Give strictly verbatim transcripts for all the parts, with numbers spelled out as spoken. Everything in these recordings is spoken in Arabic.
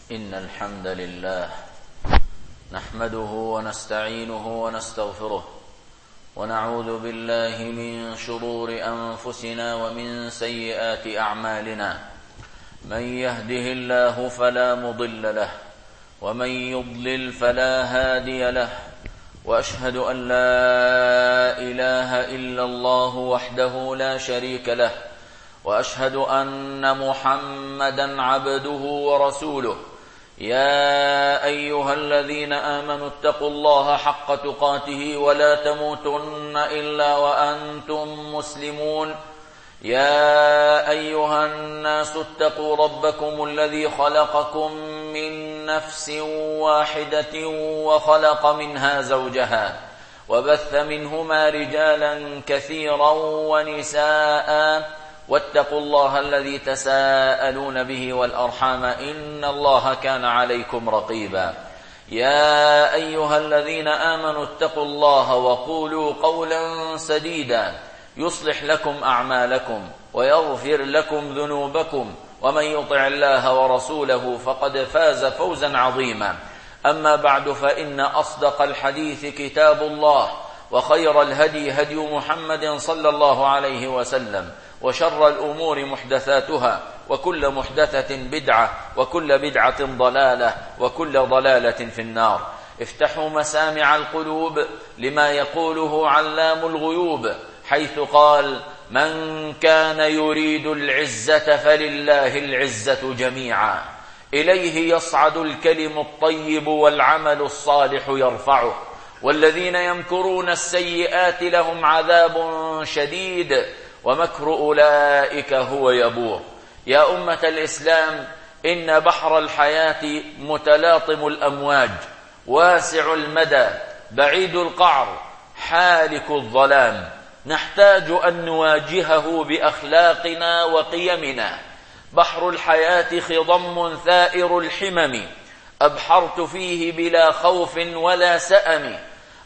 إن الحمد لله نحمده ونستعينه ونستغفره ونعوذ بالله من شرور أنفسنا ومن سيئات أعمالنا. من يهده الله فلا مضل له ومن يضلل فلا هادي له، وأشهد أن لا إله إلا الله وحده لا شريك له، وأشهد أن محمدا عبده ورسوله. يا أيها الذين آمنوا اتقوا الله حق تقاته ولا تموتن إلا وأنتم مسلمون. يا أيها الناس اتقوا ربكم الذي خلقكم من نفس واحدة وخلق منها زوجها وبث منهما رجالا كثيرا ونساء، واتقوا الله الذي تساءلون به والأرحام إن الله كان عليكم رقيبا. يا أيها الذين آمنوا اتقوا الله وقولوا قولا سديدا يصلح لكم أعمالكم ويغفر لكم ذنوبكم، ومن يطع الله ورسوله فقد فاز فوزا عظيما. أما بعد، فإن أصدق الحديث كتاب الله، وخير الهدي هدي محمد صلى الله عليه وسلم، وشر الأمور محدثاتها، وكل محدثة بدعة، وكل بدعة ضلالة، وكل ضلالة في النار. افتحوا مسامع القلوب لما يقوله علام الغيوب، حيث قال: من كان يريد العزة فلله العزة جميعا، إليه يصعد الكلم الطيب والعمل الصالح يرفعه، والذين يمكرون السيئات لهم عذاب شديد، ومكر أولئك هو يبور. يا أمة الإسلام، إن بحر الحياة متلاطم الأمواج، واسع المدى، بعيد القعر، حالك الظلام، نحتاج أن نواجهه بأخلاقنا وقيمنا. بحر الحياة خضم ثائر الحمم، أبحرت فيه بلا خوف ولا سأم.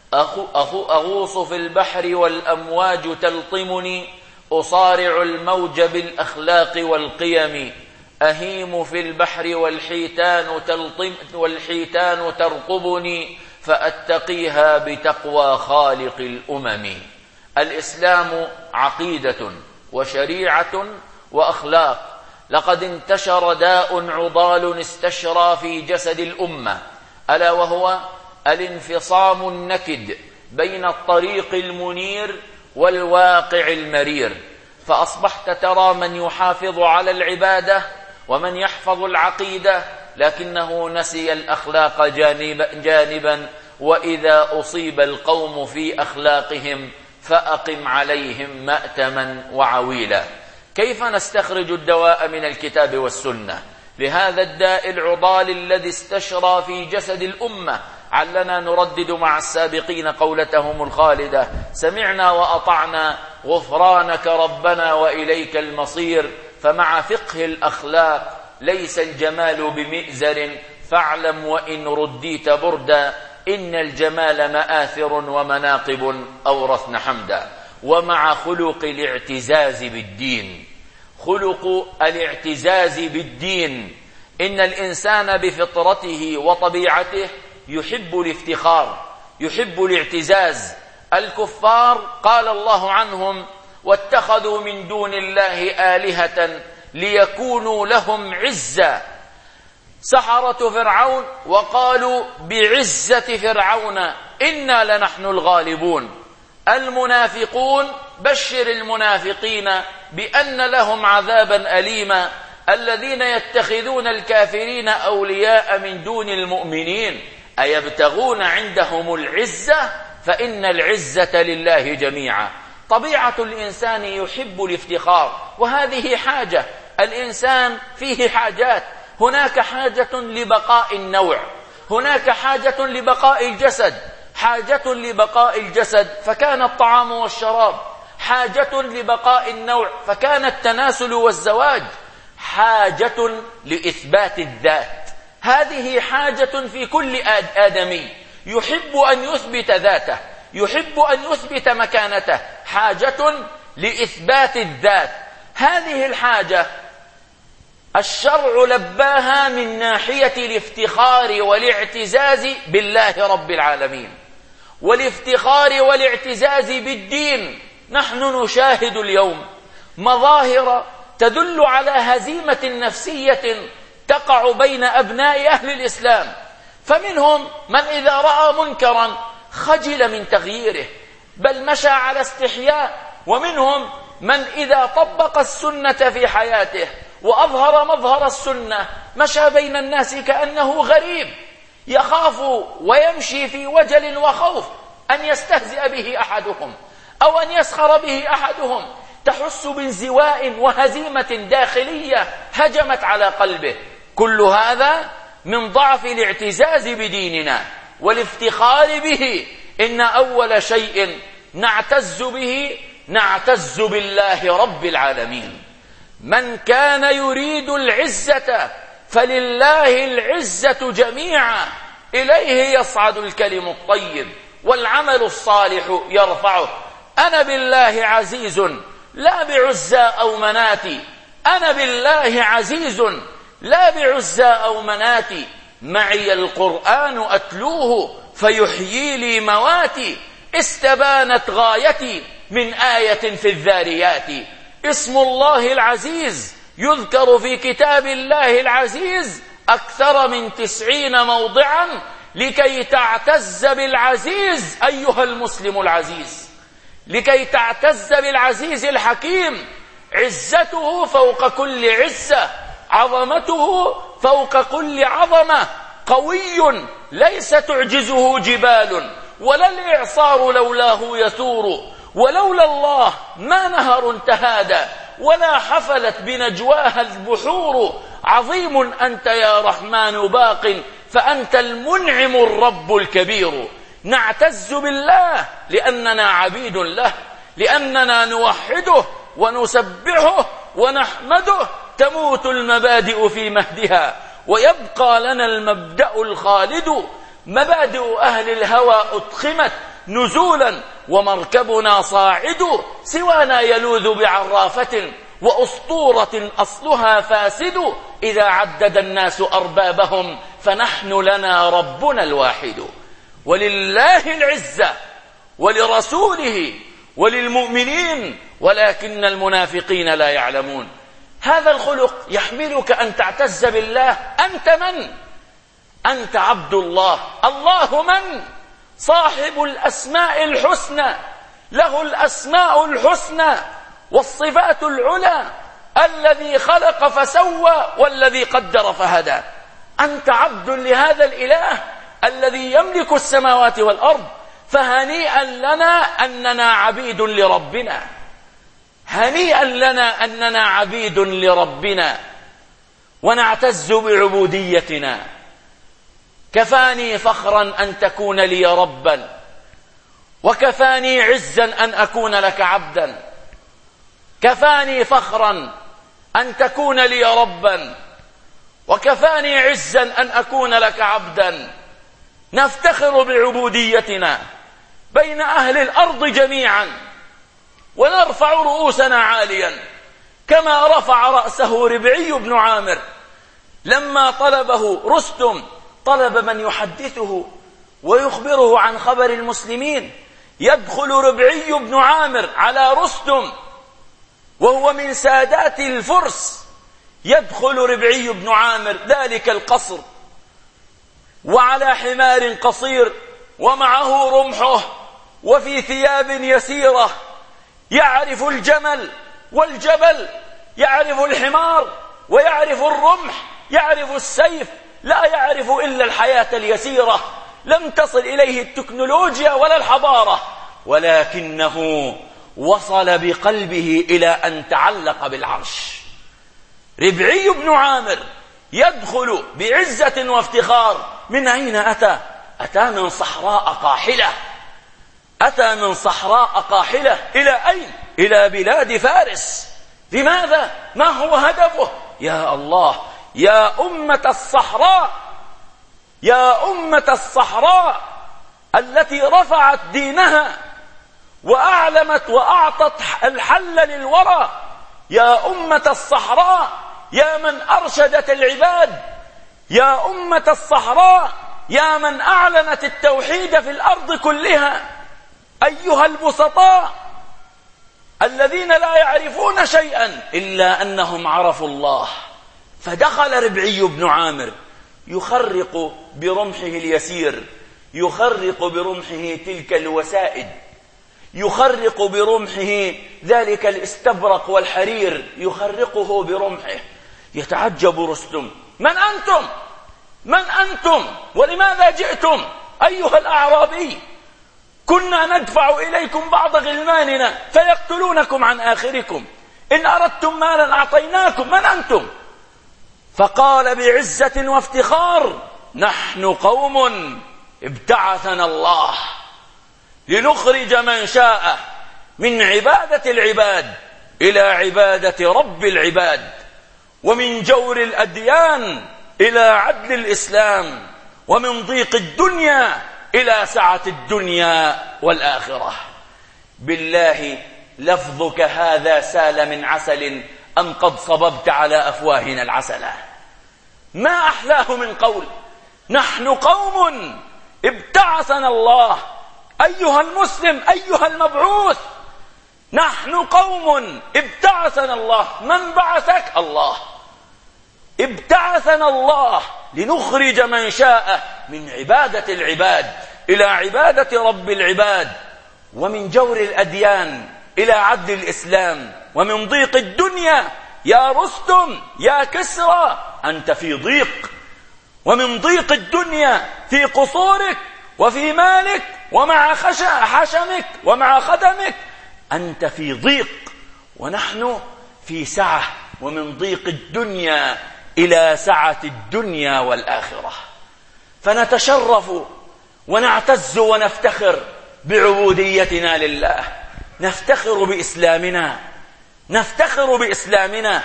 أغوص في البحر والأمواج تلطمني، أصارع الموج بالأخلاق والقيم. أهيم في البحر والحيتان تلطم والحيتان ترقبني، فأتقيها بتقوى خالق الأمم. الإسلام عقيدة وشريعة وأخلاق. لقد انتشر داء عضال استشرى في جسد الأمة، ألا وهو الانفصام النكد بين الطريق المنير والواقع المرير. فأصبحت ترى من يحافظ على العبادة ومن يحفظ العقيدة، لكنه نسي الأخلاق جانب جانبا. وإذا أصيب القوم في أخلاقهم فأقم عليهم مأتما وعويلا. كيف نستخرج الدواء من الكتاب والسنة لهذا الداء العضال الذي استشرى في جسد الأمة؟ علنا نردد مع السابقين قولتهم الخالدة: سمعنا وأطعنا غفرانك ربنا وإليك المصير. فمع فقه الأخلاق ليس الجمال بمئزر، فاعلم وإن رديت بردا، إن الجمال مآثر ومناقب أورثن حمدا. ومع خلق الاعتزاز بالدين، خلق الاعتزاز بالدين، إن الإنسان بفطرته وطبيعته يحب الافتخار، يحب الاعتزاز. الكفار قال الله عنهم: واتخذوا من دون الله آلهة ليكونوا لهم عزا. سحرة فرعون وقالوا بعزة فرعون إنا لنحن الغالبون. المنافقون بشر المنافقين بأن لهم عذابا أليما، الذين يتخذون الكافرين أولياء من دون المؤمنين أيبتغون عندهم العزة فإن العزة لله جميعا. طبيعة الإنسان يحب الافتخار، وهذه حاجة. الإنسان فيه حاجات، هناك حاجة لبقاء النوع، هناك حاجة لبقاء الجسد. حاجة لبقاء الجسد فكان الطعام والشراب، حاجة لبقاء النوع فكان التناسل والزواج، حاجة لإثبات الذات. هذه حاجة في كل آدمي، يحب أن يثبت ذاته، يحب أن يثبت مكانته، حاجة لإثبات الذات. هذه الحاجة الشرع لباها من ناحية الافتخار والاعتزاز بالله رب العالمين والافتخار والاعتزاز بالدين. نحن نشاهد اليوم مظاهر تدل على هزيمة نفسية تقع بين أبناء أهل الإسلام، فمنهم من إذا رأى منكرا خجل من تغييره بل مشى على استحياء، ومنهم من إذا طبق السنة في حياته وأظهر مظهر السنة مشى بين الناس كأنه غريب، يخاف ويمشي في وجل وخوف أن يستهزئ به أحدهم أو أن يسخر به أحدهم. تحس بانزواء وهزيمة داخلية هجمت على قلبه. كل هذا من ضعف الاعتزاز بديننا والافتخار به. إن أول شيء نعتز به نعتز بالله رب العالمين. من كان يريد العزة فلله العزة جميعا، إليه يصعد الكلم الطيب والعمل الصالح يرفعه. أنا بالله عزيز لا بعزى أو مناتي، أنا بالله عزيز لا بعزى أو مناتي، معي القرآن أتلوه فيحيي لي مواتي، استبانت غايتي من آية في الذاريات. اسم الله العزيز يذكر في كتاب الله العزيز أكثر من تسعين موضعا لكي تعتز بالعزيز أيها المسلم العزيز، لكي تعتز بالعزيز الحكيم. عزته فوق كل عزة، عظمته فوق كل عظمة، قوي ليس تعجزه جبال ولا الإعصار لولاه يثور، ولولا الله ما نهر تهادى ولا حفلت بنجواها البحور. عظيم أنت يا رحمن باق فأنت المنعم الرب الكبير. نعتز بالله لأننا عبيد له، لأننا نوحده ونسبحه ونحمده. تموت المبادئ في مهدها ويبقى لنا المبدأ الخالد. مبادئ أهل الهوى أتخمت نزولا ومركبنا صاعد، سوانا يلوذ بعرافة وأسطورة أصلها فاسد. إذا عدد الناس أربابهم فنحن لنا ربنا الواحد. ولله العزة ولرسوله وللمؤمنين ولكن المنافقين لا يعلمون. هذا الخلق يحملك أن تعتز بالله. أنت من؟ أنت عبد الله. الله من؟ صاحب الأسماء الحسنى، له الأسماء الحسنى والصفات العلى، الذي خلق فسوى والذي قدر فهدى. أنت عبد لهذا الإله الذي يملك السماوات والأرض. فهنيئا لنا أننا عبيد لربنا، هنيئا لنا أننا عبيد لربنا ونعتز بعبوديتنا. كفاني فخرا أن تكون لي ربا، وكفاني عزا أن أكون لك عبدا. كفاني فخرا أن تكون لي ربا، وكفاني عزا أن أكون لك عبدا. نفتخر بعبوديتنا بين أهل الأرض جميعا، ونرفع رؤوسنا عاليا كما رفع رأسه ربعي بن عامر لما طلبه رستم، طلب من يحدثه ويخبره عن خبر المسلمين. يدخل ربعي بن عامر على رستم وهو من سادات الفرس، يدخل ربعي بن عامر ذلك القصر وعلى حمار قصير ومعه رمحه وفي ثياب يسيرة، يعرف الجمل والجبل، يعرف الحمار ويعرف الرمح، يعرف السيف، لا يعرف إلا الحياة اليسيرة. لم تصل إليه التكنولوجيا ولا الحضارة، ولكنه وصل بقلبه إلى أن تعلق بالعرش. ربعي بن عامر يدخل بعزة وافتخار. من أين أتى؟ أتى من صحراء قاحلة، أتى من صحراء قاحلة. إلى أين؟ إلى بلاد فارس. لماذا؟ ما هو هدفه؟ يا الله، يا أمة الصحراء، يا أمة الصحراء التي رفعت دينها وأعلمت وأعطت الحل للورى، يا أمة الصحراء يا من أرشدت العباد، يا أمة الصحراء، يا من أعلنت التوحيد في الأرض كلها، أيها البسطاء الذين لا يعرفون شيئا إلا أنهم عرفوا الله. فدخل ربعي بن عامر يخرق برمحه اليسير، يخرق برمحه تلك الوسائد، يخرق برمحه ذلك الاستبرق والحرير، يخرقه برمحه. يتعجب رستم: من أنتم؟ من أنتم؟ ولماذا جئتم أيها الأعرابي؟ كنا ندفع إليكم بعض غلماننا فيقتلونكم عن آخركم، إن أردتم مالا أعطيناكم، من أنتم؟ فقال بعزة وافتخار: نحن قوم ابتعثنا الله لنخرج من شاء من عبادة العباد إلى عبادة رب العباد، ومن جور الأديان إلى عدل الإسلام، ومن ضيق الدنيا إلى سعة الدنيا والآخرة. بالله لفظك هذا سال من عسل أم قد صببت على أفواهنا العسلة؟ ما أحلاه من قول: نحن قوم ابتعثنا الله. أيها المسلم، أيها المبعوث، نحن قوم ابتعثنا الله. من بعثك؟ الله. ابتعثنا الله لنخرج من شاء من عبادة العباد إلى عبادة رب العباد، ومن جور الأديان إلى عدل الإسلام، ومن ضيق الدنيا. يا رستم، يا كسرى، أنت في ضيق، ومن ضيق الدنيا في قصورك وفي مالك ومع حشمك ومع خدمك أنت في ضيق، ونحن في سعة، ومن ضيق الدنيا إلى سعة الدنيا والآخرة. فنتشرف ونعتز ونفتخر بعبوديتنا لله، نفتخر بإسلامنا، نفتخر بإسلامنا.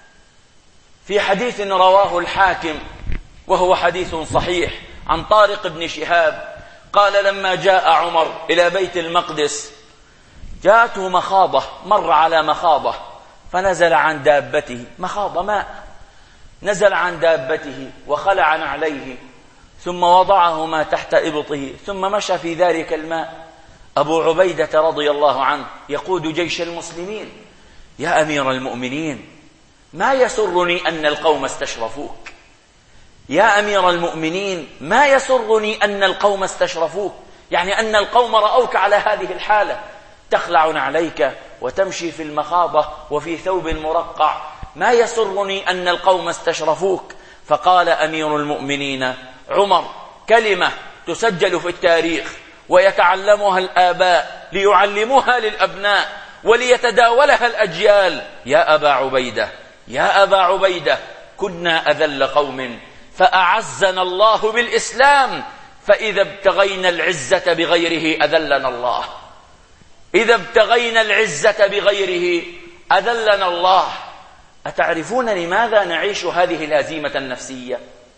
في حديث رواه الحاكم وهو حديث صحيح عن طارق بن شهاب قال: لما جاء عمر إلى بيت المقدس جاءته مخاضة، مر على مخاضة فنزل عن دابته، مخاضة ماء، نزل عن دابته وخلع نعليه ثم وضعهما تحت إبطه ثم مشى في ذلك الماء. أبو عبيدة رضي الله عنه يقود جيش المسلمين: يا أمير المؤمنين، ما يسرني أن القوم استشرفوك. يا أمير المؤمنين، ما يسرني أن القوم استشرفوك، يعني أن القوم رأوك على هذه الحالة، تخلع نعليك وتمشي في المخاضة وفي ثوب مرقع، ما يسرني أن القوم استشرفوك. فقال أمير المؤمنين عمر كلمة تسجل في التاريخ ويتعلمها الآباء ليعلموها للأبناء وليتداولها الأجيال: يا أبا عبيدة، يا أبا عبيدة، كنا أذل قوم فأعزنا الله بالإسلام، فإذا ابتغينا العزة بغيره أذلنا الله. إذا ابتغينا العزة بغيره أذلنا الله. أتعرفون لماذا نعيش هذه الهزيمة النفسية؟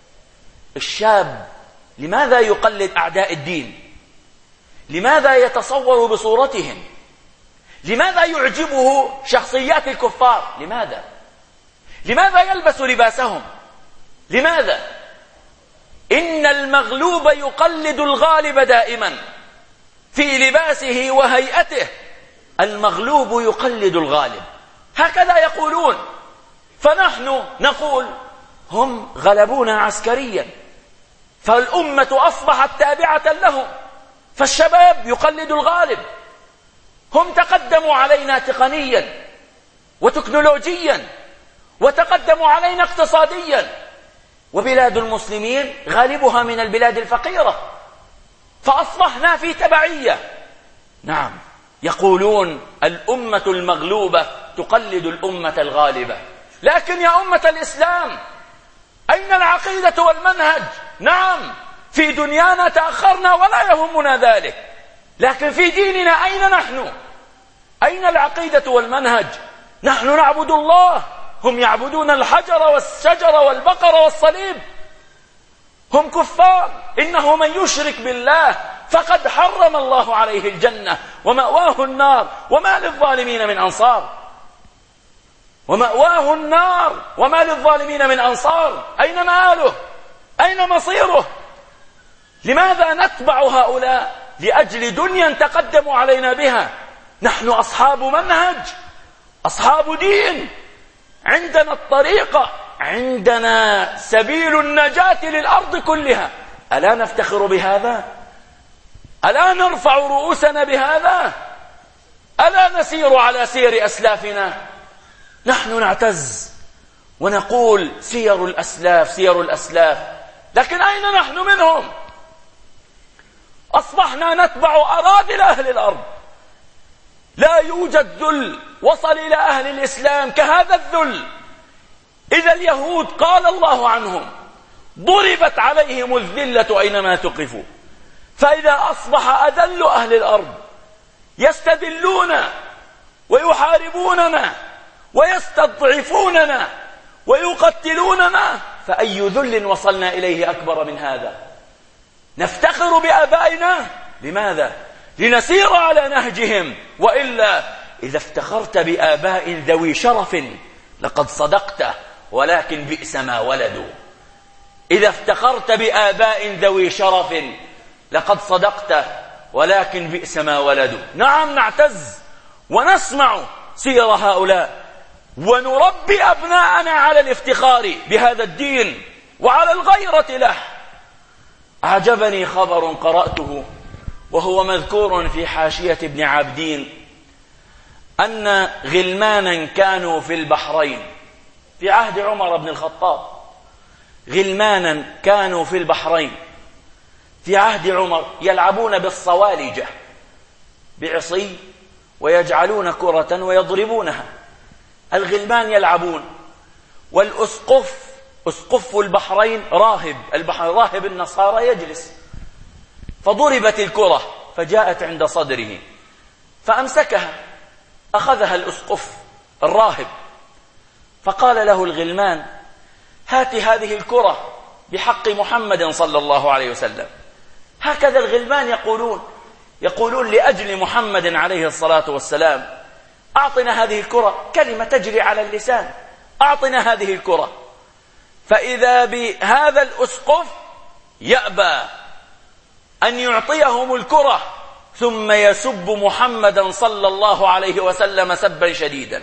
الشاب لماذا يقلد أعداء الدين؟ لماذا يتصور بصورتهم؟ لماذا يعجبه شخصيات الكفار؟ لماذا؟ لماذا يلبس لباسهم؟ لماذا؟ إن المغلوب يقلد الغالب دائما في لباسه وهيئته. المغلوب يقلد الغالب، هكذا يقولون. فنحن نقول هم غلبونا عسكريا فالأمة أصبحت تابعة لهم، فالشباب يقلد الغالب. هم تقدموا علينا تقنيا وتكنولوجيا وتقدموا علينا اقتصاديا، وبلاد المسلمين غالبها من البلاد الفقيرة، فأصبحنا في تبعية. نعم، يقولون الأمة المغلوبة تقلد الأمة الغالبة، لكن يا أمة الإسلام أين العقيدة والمنهج؟ نعم، في دنيانا تأخرنا ولا يهمنا ذلك، لكن في ديننا أين نحن؟ أين العقيدة والمنهج؟ نحن نعبد الله، هم يعبدون الحجر والشجر والبقر والصليب. هم كفار. إنه من يشرك بالله فقد حرم الله عليه الجنة ومأواه النار وما للظالمين من أنصار. ومأواه النار وما للظالمين من أنصار. أين مآله؟ أين مصيره؟ لماذا نتبع هؤلاء؟ لأجل دنيا تقدموا علينا بها. نحن أصحاب منهج، أصحاب دين، عندنا الطريقة، عندنا سبيل النجاة للأرض كلها. ألا نفتخر بهذا؟ ألا نرفع رؤوسنا بهذا؟ ألا نسير على سير أسلافنا؟ نحن نعتز ونقول سير الأسلاف سير الأسلاف، لكن أين نحن منهم؟ أصبحنا نتبع أراذل أهل الأرض. لا يوجد ذل وصل إلى أهل الإسلام كهذا الذل. إذا اليهود قال الله عنهم ضربت عليهم الذلة أينما ثقفوا، فإذا أصبح أذل أهل الأرض يستذلون ويحاربوننا ويستضعفوننا ويقتلوننا، فأي ذل وصلنا إليه أكبر من هذا؟ نفتخر بآبائنا. لماذا؟ لنسير على نهجهم. وإلا إذا افتخرت بآباء ذوي شرف لقد صدقت، ولكن بئس ما ولدوا. إذا افتخرت بآباء ذوي شرف لقد صدقت، ولكن بئس ما ولدوا. نعم نعتز ونسمع سير هؤلاء ونربي أبناءنا على الافتخار بهذا الدين وعلى الغيرة له. أعجبني خبر قرأته وهو مذكور في حاشية ابن عابدين، أن غلمانا كانوا في البحرين في عهد عمر بن الخطاب. غلمانا كانوا في البحرين في عهد عمر يلعبون بالصوالجة بعصي ويجعلون كرة ويضربونها. الغلمان يلعبون، والأسقف أسقف البحرين راهب البحر راهب النصارى يجلس، فضربت الكرة فجاءت عند صدره فأمسكها، أخذها الأسقف الراهب، فقال له الغلمان هات هذه الكرة بحق محمد صلى الله عليه وسلم. هكذا الغلمان يقولون يقولون لأجل محمد عليه الصلاة والسلام أعطنا هذه الكرة، كلمة تجري على اللسان، أعطنا هذه الكرة. فإذا بهذا الأسقف يأبى أن يعطيهم الكرة، ثم يسب محمدا صلى الله عليه وسلم سبا شديدا.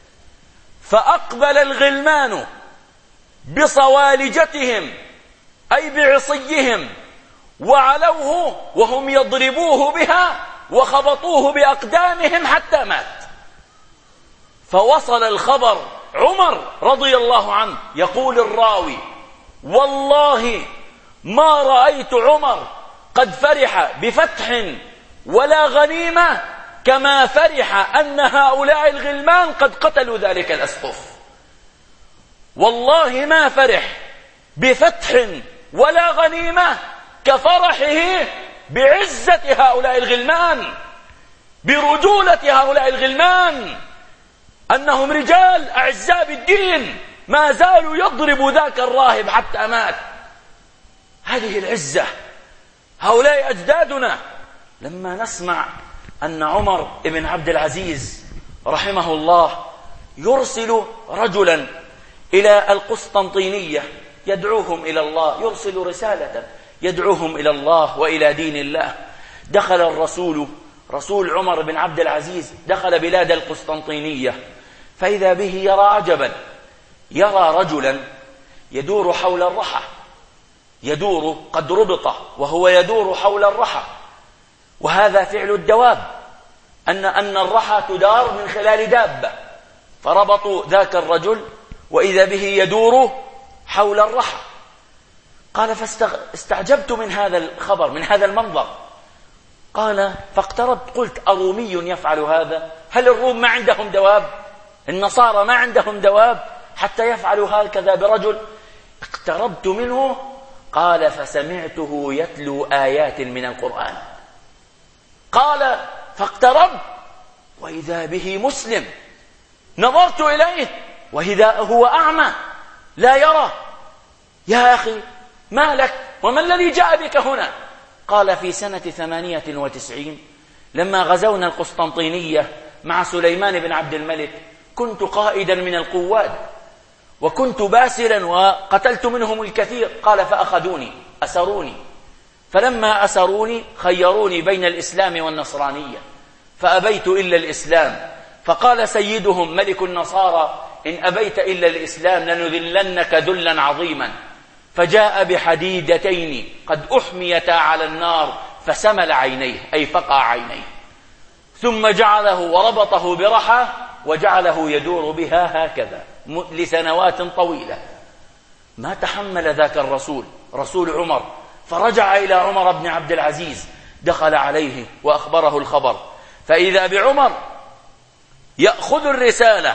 فأقبل الغلمان بصوالجتهم أي بعصيهم وعلوه وهم يضربوه بها وخبطوه بأقدامهم حتى مات. فوصل الخبر عمر رضي الله عنه، يقول الراوي والله ما رأيت عمر قد فرح بفتح ولا غنيمة كما فرح أن هؤلاء الغلمان قد قتلوا ذلك الأسقف. والله ما فرح بفتح ولا غنيمة كفرحه بعزة هؤلاء الغلمان، برجولة هؤلاء الغلمان، أنهم رجال أعزاء بالدين ما زالوا يضرب ذاك الراهب حتى مات. هذه العزة، هؤلاء أجدادنا. لما نسمع أن عمر بن عبد العزيز رحمه الله يرسل رجلا إلى القسطنطينية يدعوهم إلى الله، يرسل رسالة يدعوهم إلى الله وإلى دين الله. دخل الرسول رسول عمر بن عبد العزيز دخل بلاد القسطنطينية، فإذا به يرى عجبا، يرى رجلا يدور حول الرحى، يدور قد ربط وهو يدور حول الرحى، وهذا فعل الدواب، أن أن الرحى تدار من خلال دابة، فربطوا ذاك الرجل وإذا به يدور حول الرحى. قال فاستعجبت من هذا الخبر، من هذا المنظر. قال فاقتربت قلت أرومي يفعل هذا؟ هل الروم ما عندهم دواب؟ النصارى ما عندهم دواب حتى يفعلوا هكذا برجل؟ اقتربت منه. قال فسمعته يتلو آيات من القرآن. قال فاقتربت وإذا به مسلم، نظرت إليه وإذا هو أعمى لا يرى. يا أخي ما لك وما الذي جاء بك هنا؟ قال في سنة ثمانية وتسعين لما غزونا القسطنطينية مع سليمان بن عبد الملك كنت قائدا من القواد وكنت باسلا وقتلت منهم الكثير. قال فأخذوني أسروني، فلما أسروني خيروني بين الإسلام والنصرانية فأبيت إلا الإسلام، فقال سيدهم ملك النصارى إن أبيت إلا الإسلام لنذلنك ذلا عظيما، فجاء بحديدتين قد أحميتا على النار فسمل عينيه أي فقع عينيه، ثم جعله وربطه برحى وجعله يدور بها هكذا لسنوات طويلة. ما تحمل ذاك الرسول رسول عمر، فرجع إلى عمر بن عبد العزيز، دخل عليه وأخبره الخبر، فإذا بعمر يأخذ الرسالة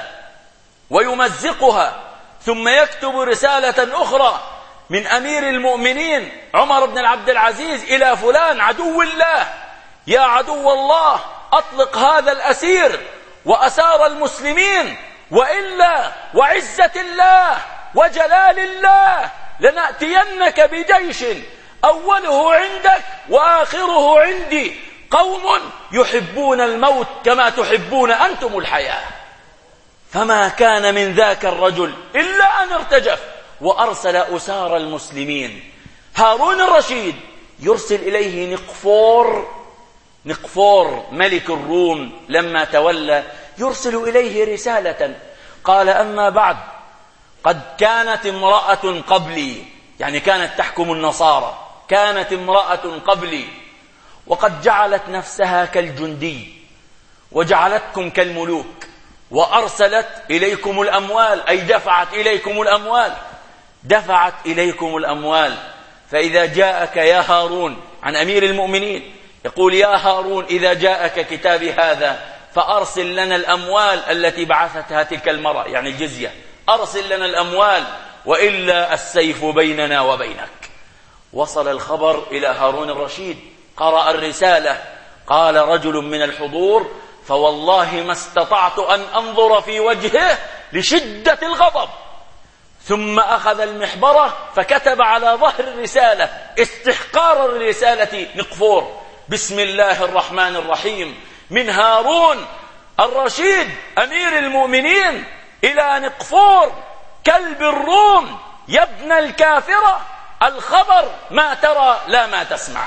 ويمزقها ثم يكتب رسالة أخرى من أمير المؤمنين عمر بن عبد العزيز إلى فلان عدو الله: يا عدو الله أطلق هذا الأسير وأسار المسلمين، وإلا وعزة الله وجلال الله لنأتينك بجيش أوله عندك وآخره عندي، قوم يحبون الموت كما تحبون أنتم الحياة. فما كان من ذاك الرجل إلا أن ارتجف وأرسل أسار المسلمين. هارون الرشيد يرسل إليه نقفور نقفور ملك الروم لما تولى، يرسل إليه رسالة قال: أما بعد، قد كانت امرأة قبلي، يعني كانت تحكم النصارى، كانت امرأة قبلي وقد جعلت نفسها كالجندي وجعلتكم كالملوك وأرسلت إليكم الأموال، أي دفعت إليكم الأموال دفعت إليكم الأموال فإذا جاءك يا هارون، عن أمير المؤمنين يقول: يا هارون إذا جاءك كتابي هذا فأرسل لنا الأموال التي بعثتها تلك المرأة، يعني الجزية، أرسل لنا الأموال وإلا السيف بيننا وبينك. وصل الخبر إلى هارون الرشيد، قرأ الرسالة، قال رجل من الحضور: فوالله ما استطعت أن أنظر في وجهه لشدة الغضب، ثم أخذ المحبرة فكتب على ظهر الرسالة استحقار الرسالة نقفور: بسم الله الرحمن الرحيم، من هارون الرشيد أمير المؤمنين إلى نقفور كلب الروم يا ابن الكافرة، الخبر ما ترى لا ما تسمع،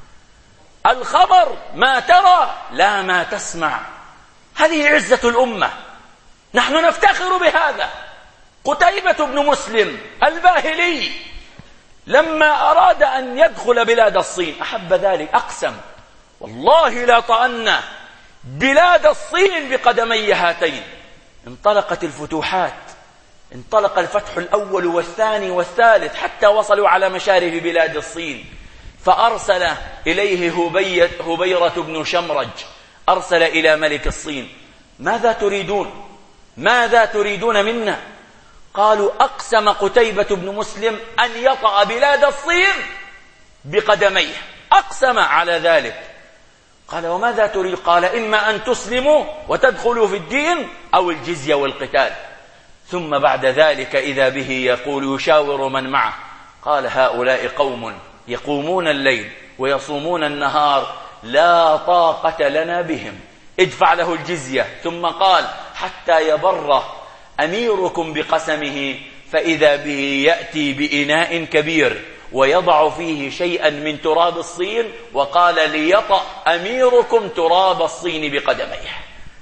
الخبر ما ترى لا ما تسمع. هذه عزة الأمة، نحن نفتخر بهذا. قتيبة بن مسلم الباهلي لما أراد أن يدخل بلاد الصين أحب ذلك، أقسم: والله لا طأن بلاد الصين بقدمي هاتين. انطلقت الفتوحات، انطلق الفتح الأول والثاني والثالث حتى وصلوا على مشارف بلاد الصين، فأرسل إليه هبيرة بن شمرج، أرسل إلى ملك الصين: ماذا تريدون؟ ماذا تريدون منا؟ قالوا: أقسم قتيبة بن مسلم أن يطأ بلاد الصين بقدميه، أقسم على ذلك. قال: وماذا تريد؟ قال: إما أن تسلموا وتدخلوا في الدين أو الجزية والقتال. ثم بعد ذلك إذا به يقول يشاور من معه، قال: هؤلاء قوم يقومون الليل ويصومون النهار لا طاقة لنا بهم، ادفع له الجزية. ثم قال: حتى يبر أميركم بقسمه، فإذا به يأتي بإناء كبير ويضع فيه شيئا من تراب الصين، وقال: ليطأ أميركم تراب الصين بقدميه.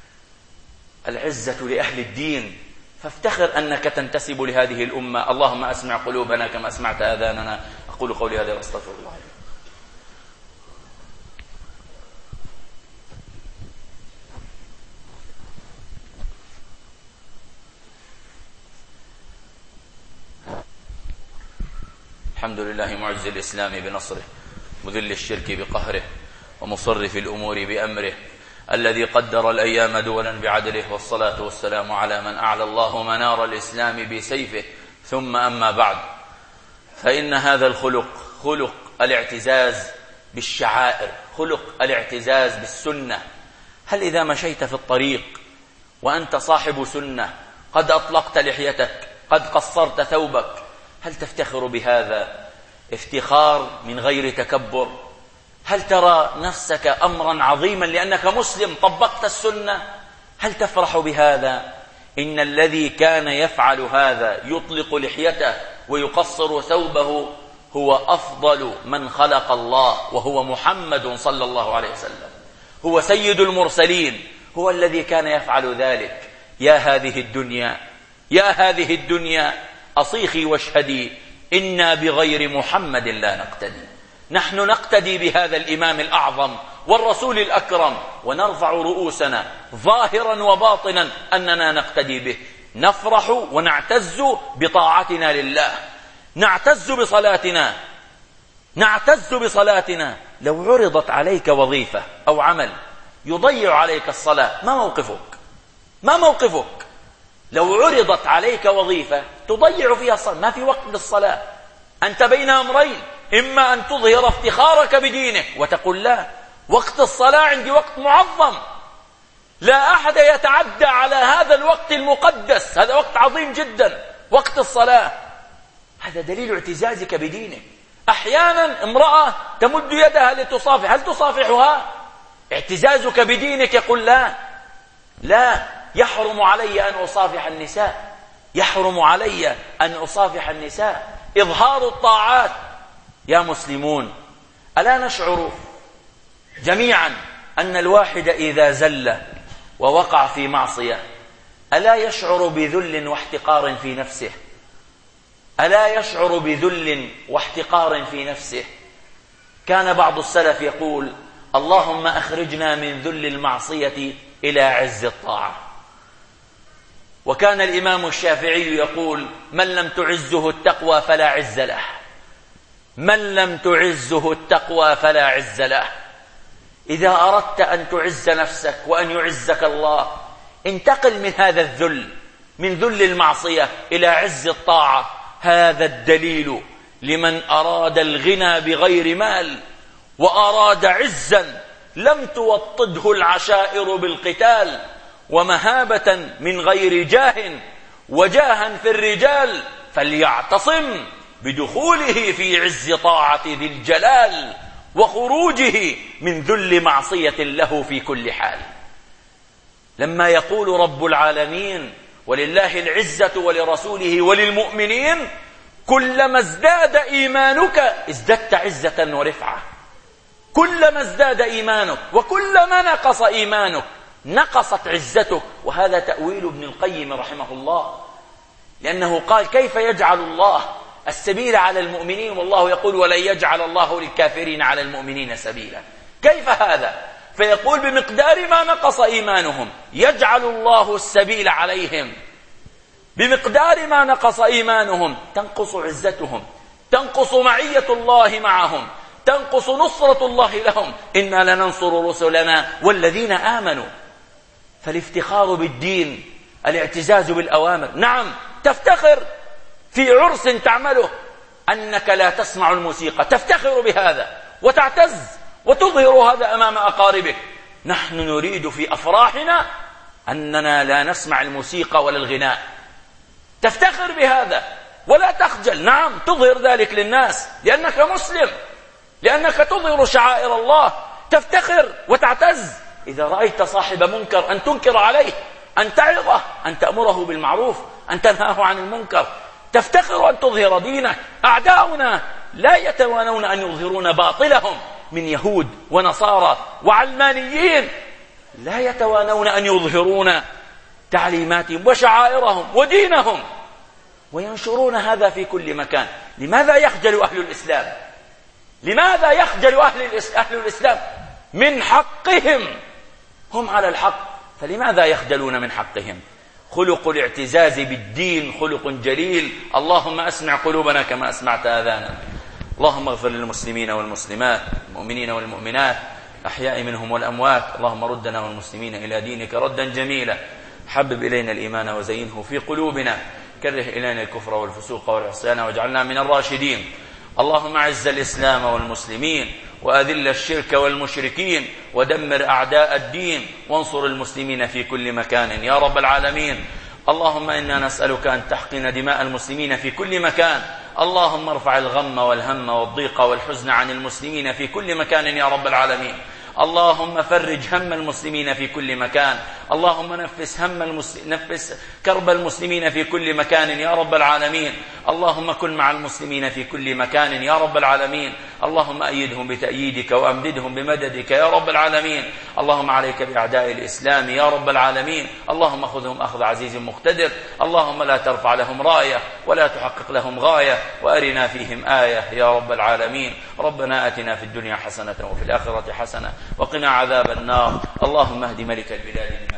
العزة لأهل الدين، فافتخر أنك تنتسب لهذه الأمة. اللهم أسمع قلوبنا كما أسمعت آذاننا. أقول قولي هذا واستغفر الله. الحمد لله معز الإسلام بنصره، مذل الشرك بقهره، ومصرف الأمور بأمره، الذي قدر الأيام دولا بعدله، والصلاة والسلام على من أعلى الله منار الإسلام بسيفه. ثم أما بعد، فإن هذا الخلق خلق الاعتزاز بالشعائر، خلق الاعتزاز بالسنة. هل إذا مشيت في الطريق وأنت صاحب سنة، قد أطلقت لحيتك، قد قصرت ثوبك، هل تفتخر بهذا افتخار من غير تكبر؟ هل ترى نفسك أمرا عظيما لأنك مسلم طبقت السنة؟ هل تفرح بهذا؟ إن الذي كان يفعل هذا يطلق لحيته ويقصر ثوبه هو أفضل من خلق الله، وهو محمد صلى الله عليه وسلم، هو سيد المرسلين، هو الذي كان يفعل ذلك. يا هذه الدنيا، يا هذه الدنيا أصيخي واشهدي إنا بغير محمد لا نقتدي. نحن نقتدي بهذا الإمام الأعظم والرسول الأكرم، ونرفع رؤوسنا ظاهرا وباطنا أننا نقتدي به. نفرح ونعتز بطاعتنا لله، نعتز بصلاتنا، نعتز بصلاتنا. لو عرضت عليك وظيفة أو عمل يضيع عليك الصلاة، ما موقفك؟ ما موقفك لو عرضت عليك وظيفة تضيع فيها الصلاة؟ ما في وقت للصلاة، أنت بين أمرين، إما أن تظهر افتخارك بدينك وتقول لا، وقت الصلاة عندي وقت معظم، لا أحد يتعدى على هذا الوقت المقدس، هذا وقت عظيم جدا، وقت الصلاة. هذا دليل اعتزازك بدينك. أحيانا امرأة تمد يدها لتصافح، هل تصافحها؟ اعتزازك بدينك يقول لا، لا، يحرم علي أن أصافح النساء، يحرم علي أن أصافح النساء. إظهار الطاعات. يا مسلمون، ألا نشعر جميعا أن الواحد إذا زل ووقع في معصية ألا يشعر بذل واحتقار في نفسه؟ ألا يشعر بذل واحتقار في نفسه؟ كان بعض السلف يقول: اللهم أخرجنا من ذل المعصية إلى عز الطاعة. وكان الإمام الشافعي يقول: من لم تعزه التقوى فلا عز له، من لم تعزه التقوى فلا عز له. إذا أردت أن تعز نفسك وأن يعزك الله، انتقل من هذا الذل، من ذل المعصية إلى عز الطاعة. هذا الدليل لمن أراد الغنى بغير مال وأراد عزا لم توطده العشائر بالقتال، ومهابة من غير جاه وجاها في الرجال، فليعتصم بدخوله في عز طاعة ذي الجلال وخروجه من ذل معصية له في كل حال. لما يقول رب العالمين: ولله العزة ولرسوله وللمؤمنين، كلما ازداد إيمانك ازددت عزة ورفعة. كلما ازداد إيمانك وكلما نقص إيمانك نقصت عزتك. وهذا تأويل ابن القيم رحمه الله، لأنه قال: كيف يجعل الله السبيل على المؤمنين والله يقول ولن يجعل الله للكافرين على المؤمنين سبيلا؟ كيف هذا؟ فيقول: بمقدار ما نقص إيمانهم يجعل الله السبيل عليهم، بمقدار ما نقص إيمانهم تنقص عزتهم، تنقص معية الله معهم، تنقص نصرة الله لهم. إنا لننصر رسلنا والذين آمنوا. فالافتخار بالدين، الاعتزاز بالأوامر. نعم، تفتخر في عرس تعمله أنك لا تسمع الموسيقى، تفتخر بهذا وتعتز وتظهر هذا أمام أقاربك. نحن نريد في أفراحنا أننا لا نسمع الموسيقى ولا الغناء، تفتخر بهذا ولا تخجل. نعم، تظهر ذلك للناس لأنك مسلم، لأنك تظهر شعائر الله، تفتخر وتعتز. إذا رأيت صاحب منكر أن تنكر عليه، أن تعظه، أن تأمره بالمعروف، أن تنهاه عن المنكر، تفتخر أن تظهر دينك. أعداؤنا لا يتوانون أن يظهرون باطلهم من يهود ونصارى وعلمانيين، لا يتوانون أن يظهرون تعليماتهم وشعائرهم ودينهم، وينشرون هذا في كل مكان. لماذا يخجل أهل الإسلام؟ لماذا يخجل أهل الإسلام من حقهم؟ هم على الحق، فلماذا يخجلون من حقهم؟ خلق الاعتزاز بالدين خلق جليل. اللهم أسمع قلوبنا كما أسمعت آذانا. اللهم اغفر للمسلمين والمسلمات، المؤمنين والمؤمنات، الأحياء منهم والأموات. اللهم ردنا والمسلمين إلى دينك ردا جميلا. حبب إلينا الإيمان وزينه في قلوبنا، كره إلينا الكفر والفسوق والعصيان واجعلنا من الراشدين. اللهم أعز الإسلام والمسلمين، وأذل الشرك والمشركين، ودمر أعداء الدين، وانصر المسلمين في كل مكان يا رب العالمين. اللهم إنا نسألك أن تحقن دماء المسلمين في كل مكان. اللهم ارفع الغم والهم والضيق والحزن عن المسلمين في كل مكان يا رب العالمين. اللهم فرج هم المسلمين في كل مكان. اللهم نفس هم المسلم نفس كرب المسلمين في كل مكان يا رب العالمين. اللهم كن مع المسلمين في كل مكان يا رب العالمين. اللهم أيدهم بتأييدك وأمددهم بمددك يا رب العالمين. اللهم عليك بأعداء الإسلام يا رب العالمين. اللهم خذهم أخذ عزيز مقتدر. اللهم لا ترفع لهم راية ولا تحقق لهم غاية، وأرنا فيهم آية يا رب العالمين. ربنا آتنا في الدنيا حسنة وفي الآخرة حسنة وقنا عذاب النار. اللهم اهد ملك البلاد